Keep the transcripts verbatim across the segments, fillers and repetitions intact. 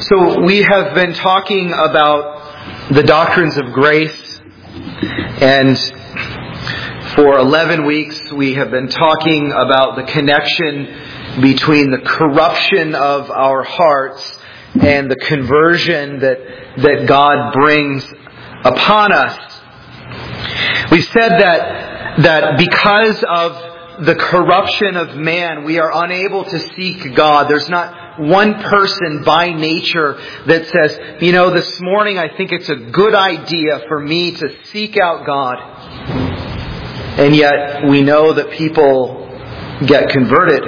So we have been talking about the doctrines of grace, and for eleven weeks we have been talking about the connection between the corruption of our hearts and the conversion that, that God brings upon us. We've said that, that because of the corruption of man, we are unable to seek God. There's not one person by nature that says, you know, this morning I think it's a good idea for me to seek out God. And yet we know that people get converted.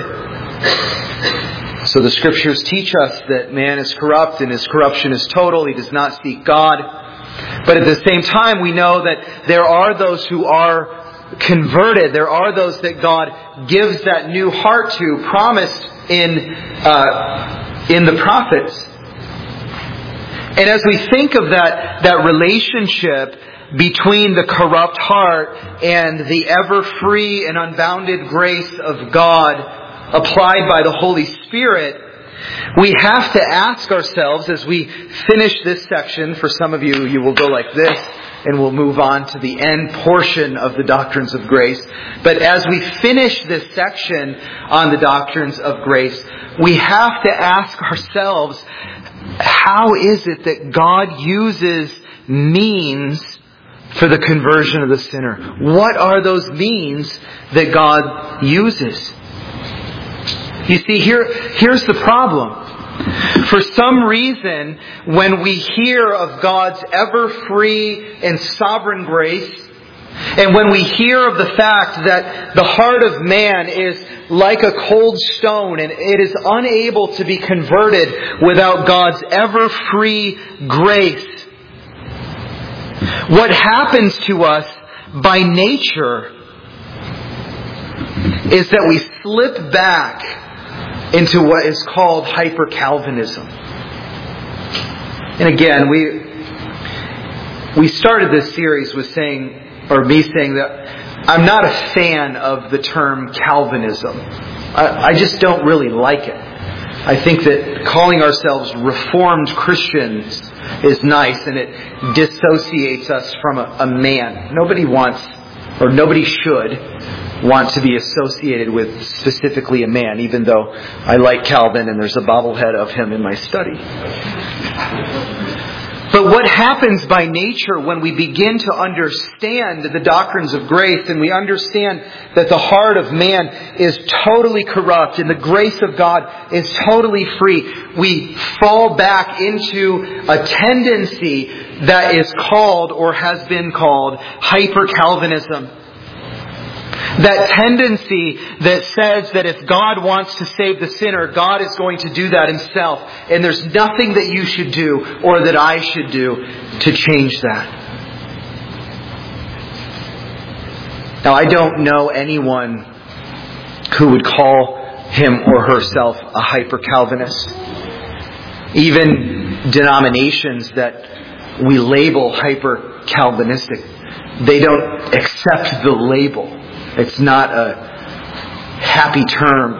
So the Scriptures teach us that man is corrupt and his corruption is total. He does not seek God. But at the same time, we know that there are those who are converted. There are those that God gives that new heart to, promised in uh, in the prophets. And as we think of that, that relationship between the corrupt heart and the ever-free and unbounded grace of God applied by the Holy Spirit, we have to ask ourselves as we finish this section. For some of you, you will go like this, and we'll move on to the end portion of the doctrines of grace. But as we finish this section on the doctrines of grace, we have to ask ourselves, how is it that God uses means for the conversion of the sinner? What are those means that God uses? You see, here, here's the problem. For some reason, when we hear of God's ever-free and sovereign grace, and when we hear of the fact that the heart of man is like a cold stone and it is unable to be converted without God's ever-free grace, what happens to us by nature is that we slip back into what is called hyper-Calvinism. And again, we we started this series with saying, or me saying that I'm not a fan of the term Calvinism. I, I just don't really like it. I think that calling ourselves Reformed Christians is nice, and it dissociates us from a, a man. Nobody wants, or nobody should, want to be associated with specifically a man, even though I like Calvin and there's a bobblehead of him in my study. But what happens by nature when we begin to understand the doctrines of grace, and we understand that the heart of man is totally corrupt and the grace of God is totally free, we fall back into a tendency that is called, or has been called, hyper-Calvinism. That tendency that says that if God wants to save the sinner, God is going to do that Himself. And there's nothing that you should do or that I should do to change that. Now, I don't know anyone who would call him or herself a hyper-Calvinist. Even denominations that we label hyper-Calvinistic, they don't accept the label. It's not a happy term.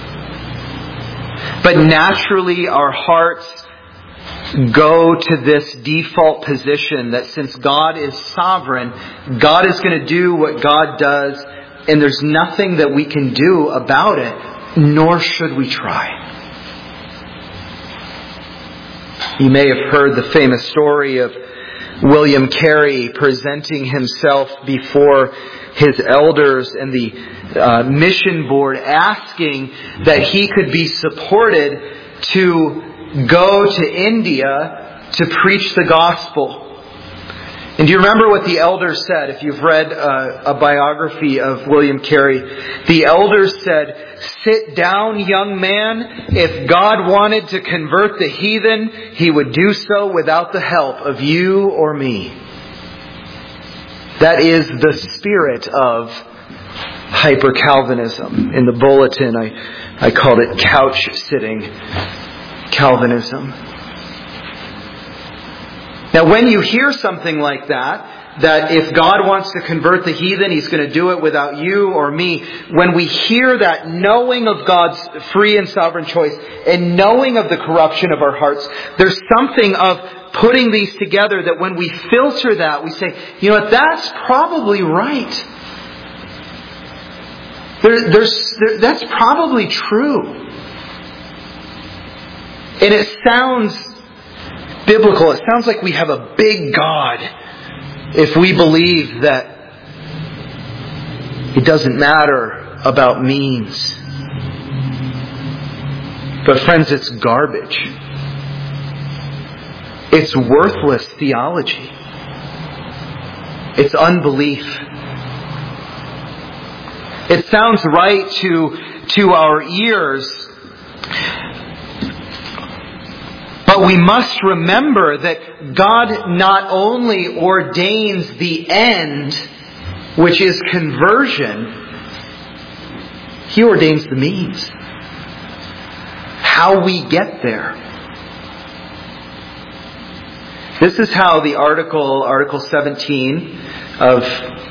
But naturally our hearts go to this default position that since God is sovereign, God is going to do what God does, and there's nothing that we can do about it, nor should we try. You may have heard the famous story of William Carey presenting himself before his elders and the uh, mission board, asking that he could be supported to go to India to preach the gospel. And do you remember what the elders said? If you've read uh, a biography of William Carey, the elders said, "Sit down, young man. If God wanted to convert the heathen, He would do so without the help of you or me." That is the spirit of hyper-Calvinism. In the bulletin, I, I called it couch-sitting Calvinism. Now, when you hear something like that, that if God wants to convert the heathen, He's going to do it without you or me. When we hear that knowing of God's free and sovereign choice and knowing of the corruption of our hearts, there's something of putting these together that when we filter that, we say, you know what, that's probably right. There, there's, there, that's probably true. And it sounds biblical. It sounds like we have a big God if we believe that it doesn't matter about means. But friends, it's garbage. It's worthless theology. It's unbelief. It sounds right to, to our ears. But we must remember that God not only ordains the end, which is conversion, He ordains the means. How we get there. This is how the article, Article seventeen of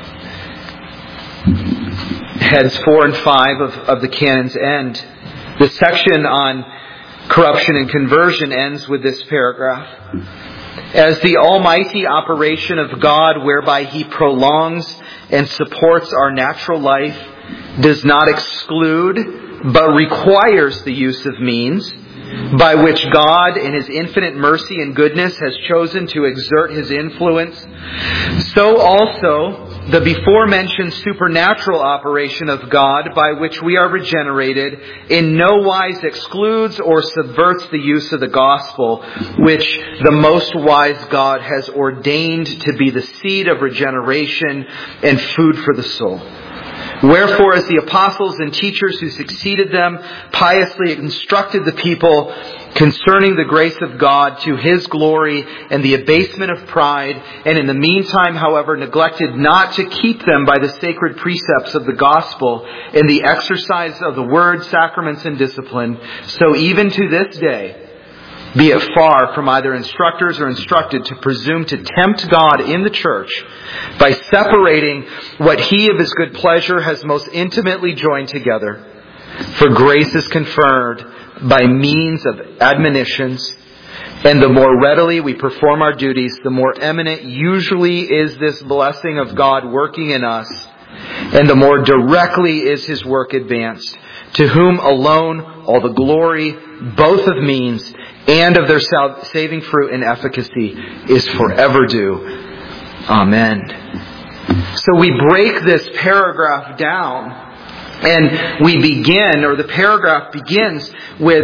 heads four and five of, of the canons end. The section on corruption and conversion ends with this paragraph. As the almighty operation of God whereby He prolongs and supports our natural life does not exclude but requires the use of means by which God in His infinite mercy and goodness has chosen to exert His influence, so also the before mentioned supernatural operation of God by which we are regenerated in no wise excludes or subverts the use of the gospel, which the most wise God has ordained to be the seed of regeneration and food for the soul. Wherefore, as the apostles and teachers who succeeded them piously instructed the people concerning the grace of God to His glory and the abasement of pride, and in the meantime, however, neglected not to keep them by the sacred precepts of the gospel in the exercise of the word, sacraments, and discipline, so even to this day, be it far from either instructors or instructed to presume to tempt God in the church by separating what He of His good pleasure has most intimately joined together. For grace is conferred by means of admonitions, and the more readily we perform our duties, the more eminent usually is this blessing of God working in us, and the more directly is His work advanced, to whom alone all the glory, both of means and of their saving fruit and efficacy, is forever due. Amen. So we break this paragraph down, and we begin, or the paragraph begins with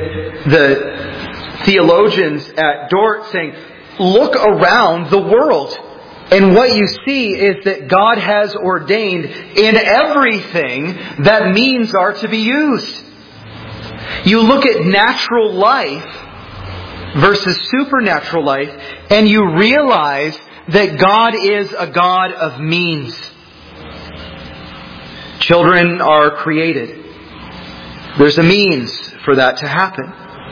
the theologians at Dort saying, look around the world, and what you see is that God has ordained in everything that means are to be used. You look at natural life versus supernatural life, and you realize that God is a God of means. Children are created. There's a means for that to happen.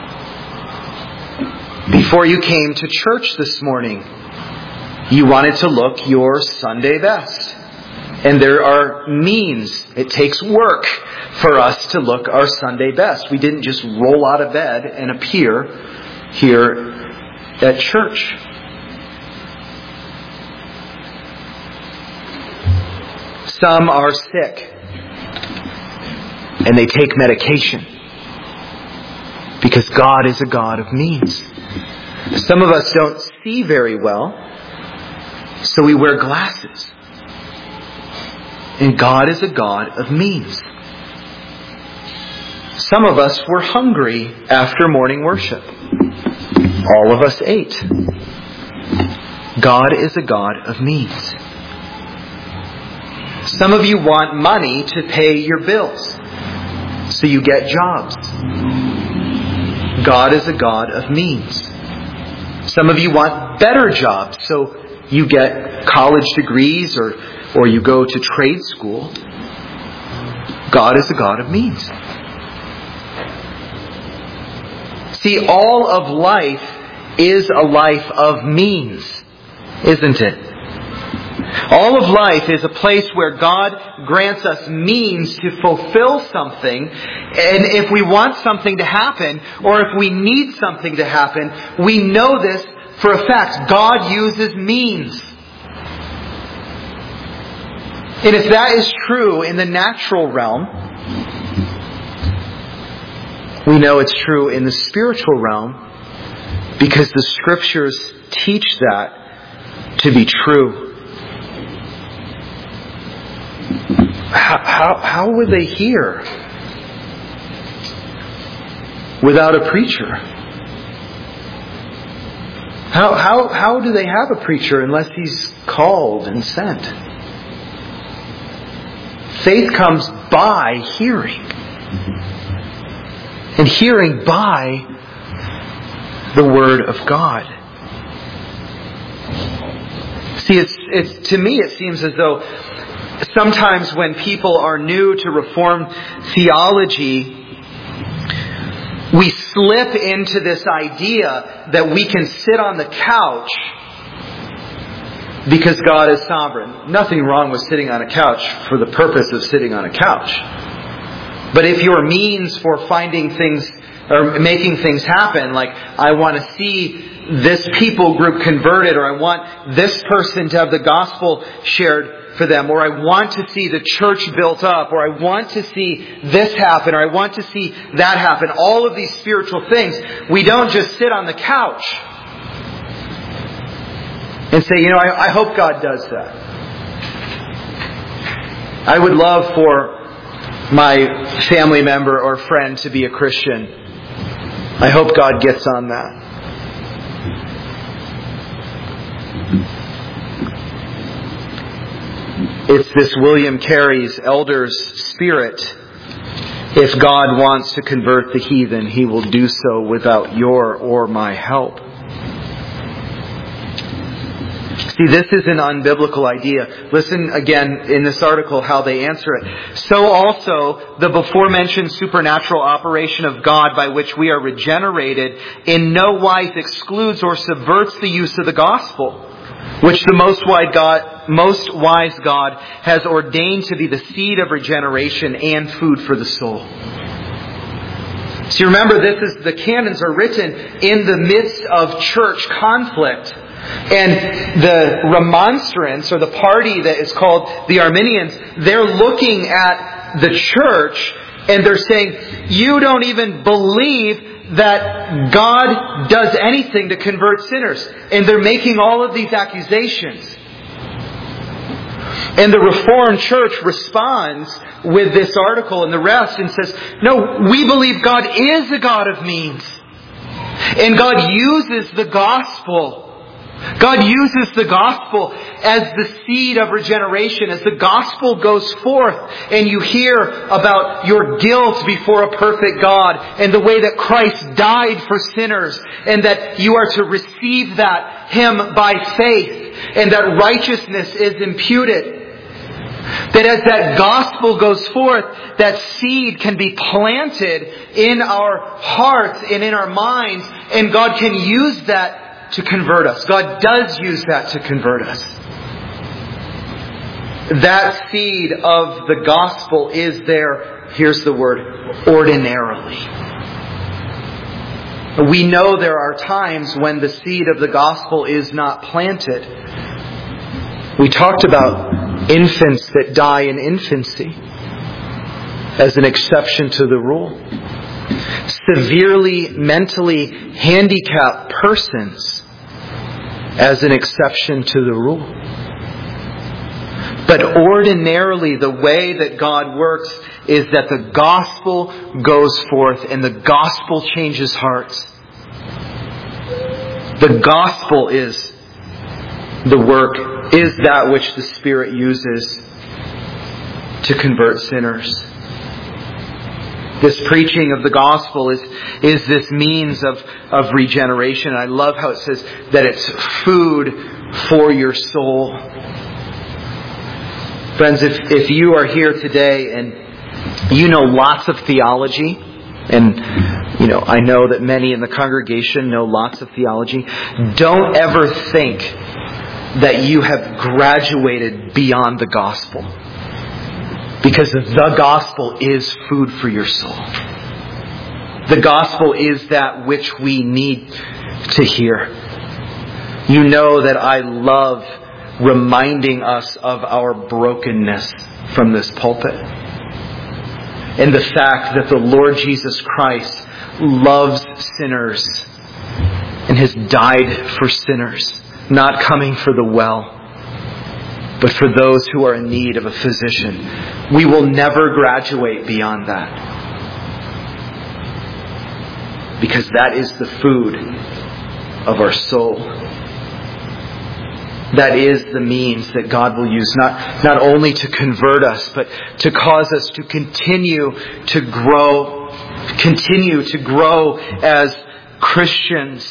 Before you came to church this morning, you wanted to look your Sunday best. And there are means. It takes work for us to look our Sunday best. We didn't just roll out of bed and appear here at church. Some are sick and they take medication because God is a God of means. Some of us don't see very well, so we wear glasses. And God is a God of means. Some of us were hungry after morning worship. All of us ate. God is a God of means. Some of you want money to pay your bills, so you get jobs. God is a God of means. Some of you want better jobs, so you get college degrees or, or you go to trade school. God is a God of means. See, all of life is a life of means, isn't it? All of life is a place where God grants us means to fulfill something. And if we want something to happen, or if we need something to happen, we know this for a fact. God uses means. And if that is true in the natural realm, we know it's true in the spiritual realm, because the Scriptures teach that to be true. How, how, how would they hear without a preacher? How, how, how do they have a preacher unless he's called and sent? Faith comes by hearing. And hearing by the Word of God. See, it's, it's, to me it seems as though sometimes when people are new to Reformed theology, we slip into this idea that we can sit on the couch because God is sovereign. Nothing wrong with sitting on a couch for the purpose of sitting on a couch. But if your means for finding things or making things happen, like I want to see this people group converted, or I want this person to have the gospel shared for them, or I want to see the church built up, or I want to see this happen, or I want to see that happen. All of these spiritual things, we don't just sit on the couch and say, you know, I, I hope God does that. I would love for my family member or friend to be a Christian. I hope God gets on that. It's this William Carey's elder's spirit. If God wants to convert the heathen, He will do so without your or my help. See, this is an unbiblical idea. Listen again in this article how they answer it. So also, the before mentioned supernatural operation of God by which we are regenerated in no wise excludes or subverts the use of the gospel, which the most wise God, most wise God has ordained to be the seed of regeneration and food for the soul. See, remember, this is the canons are written in the midst of church conflict. And the remonstrants, or the party that is called the Arminians, they're looking at the church and they're saying, you don't even believe that God does anything to convert sinners. And they're making all of these accusations. And the Reformed Church responds with this article and the rest and says, no, we believe God is a God of means. And God uses the gospel. God uses the gospel as the seed of regeneration. As the gospel goes forth and you hear about your guilt before a perfect God and the way that Christ died for sinners and that you are to receive that Him by faith and that righteousness is imputed. That as that gospel goes forth, that seed can be planted in our hearts and in our minds, and God can use that to convert us. God does use that to convert us. That seed of the gospel is there, here's the word, ordinarily. We know there are times when the seed of the gospel is not planted. We talked about infants that die in infancy as an exception to the rule. Severely mentally handicapped persons as an exception to the rule. But ordinarily, the way that God works is that the gospel goes forth and the gospel changes hearts. The gospel is the work, is that which the Spirit uses to convert sinners. This preaching of the gospel is, is this means of, of regeneration. I love how it says that it's food for your soul. Friends, if, if you are here today and you know lots of theology, and you know, I know that many in the congregation know lots of theology, don't ever think that you have graduated beyond the gospel. Because the gospel is food for your soul. The gospel is that which we need to hear. You know that I love reminding us of our brokenness from this pulpit. And the fact that the Lord Jesus Christ loves sinners and has died for sinners, not coming for the well, but for those who are in need of a physician. We will never graduate beyond that. Because that is the food of our soul. That is the means that God will use, not, not only to convert us, but to cause us to continue to grow, continue to grow as Christians.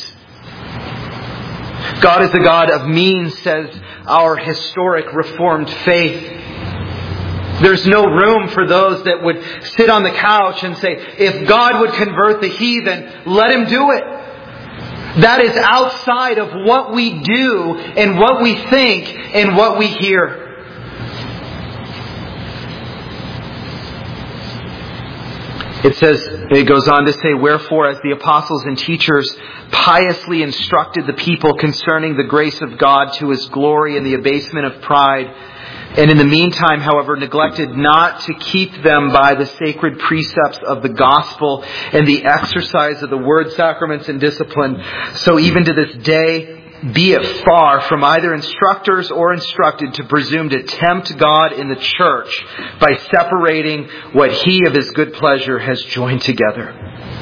God is a God of means, says our historic Reformed faith. There's no room for those that would sit on the couch and say, if God would convert the heathen, let Him do it. That is outside of what we do and what we think and what we hear. It says, it goes on to say, wherefore, as the apostles and teachers piously instructed the people concerning the grace of God to His glory and the abasement of pride, and in the meantime, however, neglected not to keep them by the sacred precepts of the gospel and the exercise of the word, sacraments, and discipline, so even to this day, be it far from either instructors or instructed to presume to tempt God in the church by separating what He of His good pleasure has joined together.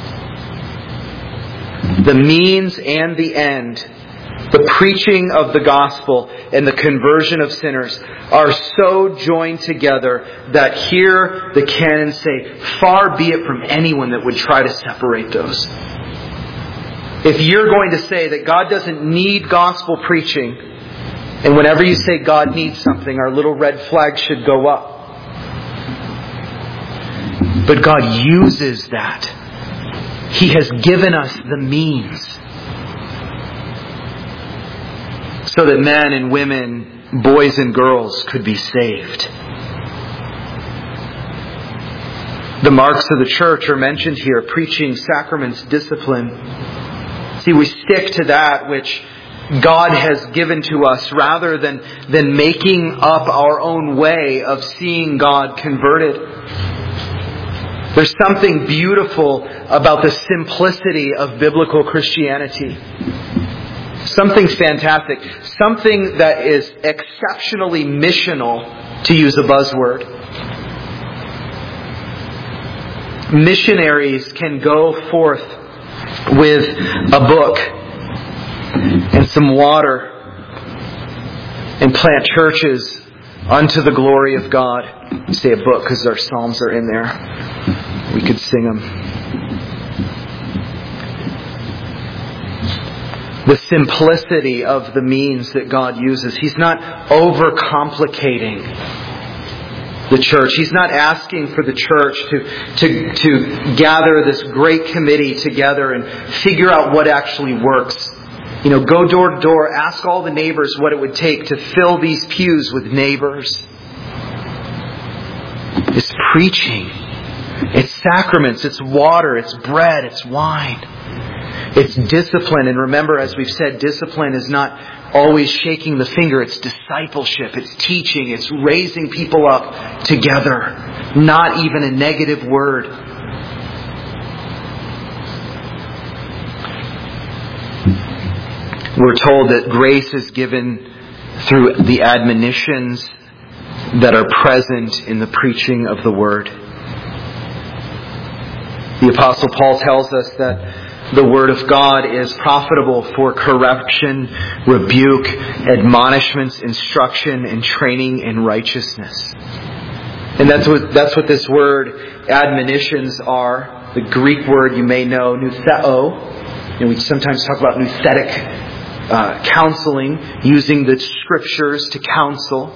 The means and the end, the preaching of the gospel and the conversion of sinners are so joined together that here the canons say, far be it from anyone that would try to separate those. If you're going to say that God doesn't need gospel preaching, and whenever you say God needs something, our little red flag should go up. But God uses that. He has given us the means so that men and women, boys and girls could be saved. The marks of the church are mentioned here: preaching, sacraments, discipline. See, we stick to that which God has given to us rather than, than making up our own way of seeing God converted. There's something beautiful about the simplicity of biblical Christianity. Something fantastic. Something that is exceptionally missional, to use a buzzword. Missionaries can go forth with a book and some water and plant churches unto the glory of God. I say a book because our psalms are in there. We could sing them. The simplicity of the means that God uses. He's not overcomplicating the church. He's not asking for the church to, to, to gather this great committee together and figure out what actually works. You know, go door to door, ask all the neighbors what it would take to fill these pews with neighbors. It's preaching. It's sacraments. It's water. It's bread. It's wine. It's discipline. And remember, as we've said, discipline is not always shaking the finger. It's discipleship. It's teaching. It's raising people up together. Not even a negative word. We're told that grace is given through the admonitions that are present in the preaching of the Word. The Apostle Paul tells us that the Word of God is profitable for correction, rebuke, admonishments, instruction, and training in righteousness. And that's what that's what this word admonitions are. The Greek word you may know, noutheo. And we sometimes talk about nouthetic uh, counseling, using the Scriptures to counsel.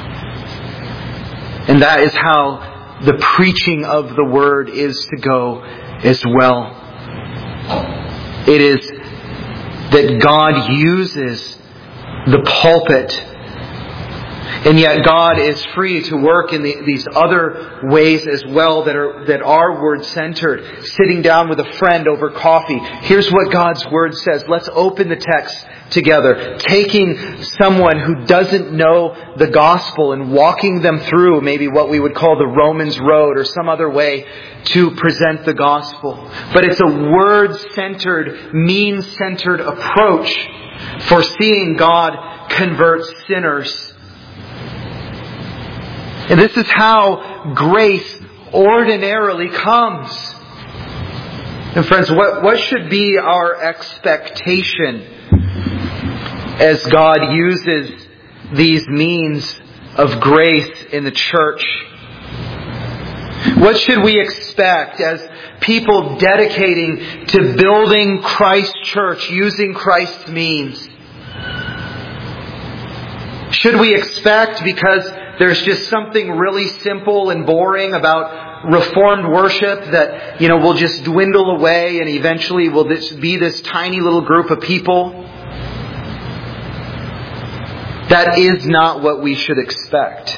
And that is how the preaching of the Word is to go as well. It is that God uses the pulpit. And yet God is free to work in the, these other ways as well that are that are word-centered. Sitting down with a friend over coffee. Here's what God's Word says. Let's open the text together. Taking someone who doesn't know the gospel and walking them through maybe what we would call the Romans road or some other way to present the gospel. But it's a word-centered, means-centered approach for seeing God convert sinners. And this is how grace ordinarily comes. And friends, what, what should be our expectation as God uses these means of grace in the church? What should we expect as people dedicating to building Christ's church using Christ's means? Should we expect, because there's just something really simple and boring about Reformed worship that, you know, will just dwindle away and eventually will this be this tiny little group of people? That is not what we should expect.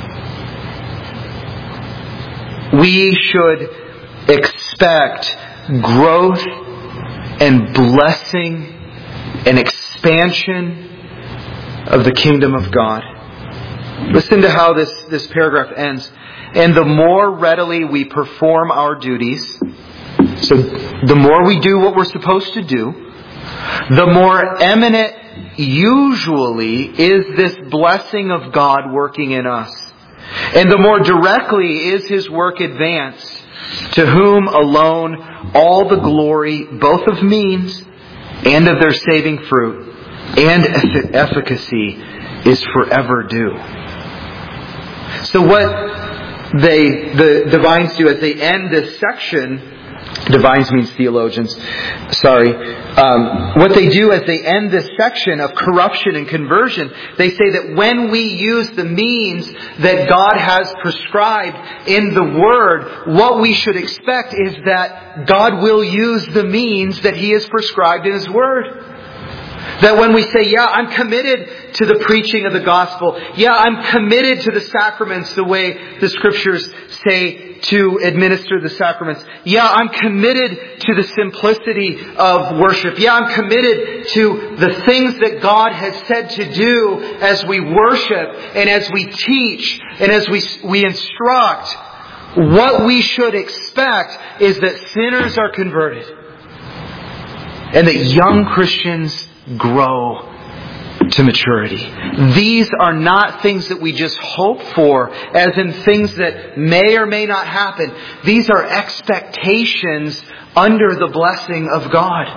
We should expect growth and blessing and expansion of the kingdom of God. Listen to how this, this paragraph ends. And the more readily we perform our duties, so the more we do what we're supposed to do, the more eminent usually is this blessing of God working in us. And the more directly is His work advanced, to whom alone all the glory, both of means and of their saving fruit and efficacy, is forever due. So what they, the divines do as they end this section, divines means theologians, sorry, um, what they do as they end this section of corruption and conversion, they say that when we use the means that God has prescribed in the Word, what we should expect is that God will use the means that He has prescribed in His Word. That when we say, yeah, I'm committed to the preaching of the gospel. Yeah, I'm committed to the sacraments the way the Scriptures say to administer the sacraments. Yeah, I'm committed to the simplicity of worship. Yeah, I'm committed to the things that God has said to do as we worship and as we teach and as we, we instruct. What we should expect is that sinners are converted and that young Christians grow to maturity. These are not things that we just hope for, as in things that may or may not happen. These are expectations under the blessing of God.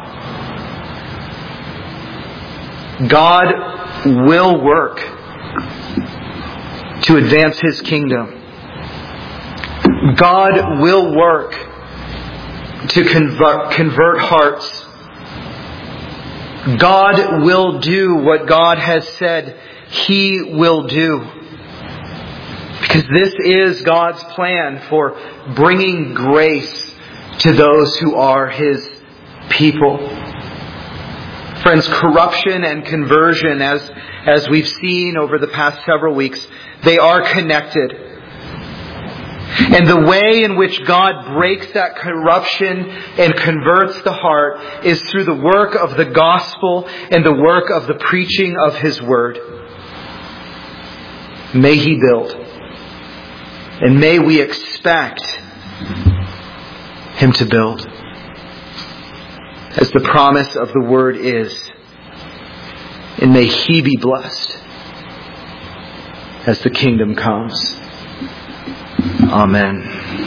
God will work to advance His kingdom. God will work to convert, convert hearts. God will do what God has said He will do. Because this is God's plan for bringing grace to those who are His people. Friends, corruption and conversion, as, as we've seen over the past several weeks, they are connected. And the way in which God breaks that corruption and converts the heart is through the work of the gospel and the work of the preaching of His Word. May He build. And may we expect Him to build. As the promise of the Word is. And may He be blessed as the kingdom comes. Amen.